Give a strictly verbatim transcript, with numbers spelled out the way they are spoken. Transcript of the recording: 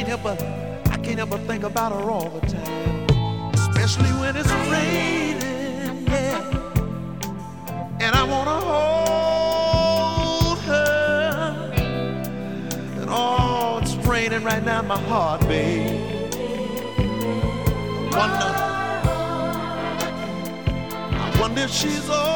help but I can't help but think about her all the time, especially when it's raining, yeah. And I wanna hold her, and oh, it's raining right now in my heart, babe. I wonder, I wonder if she's all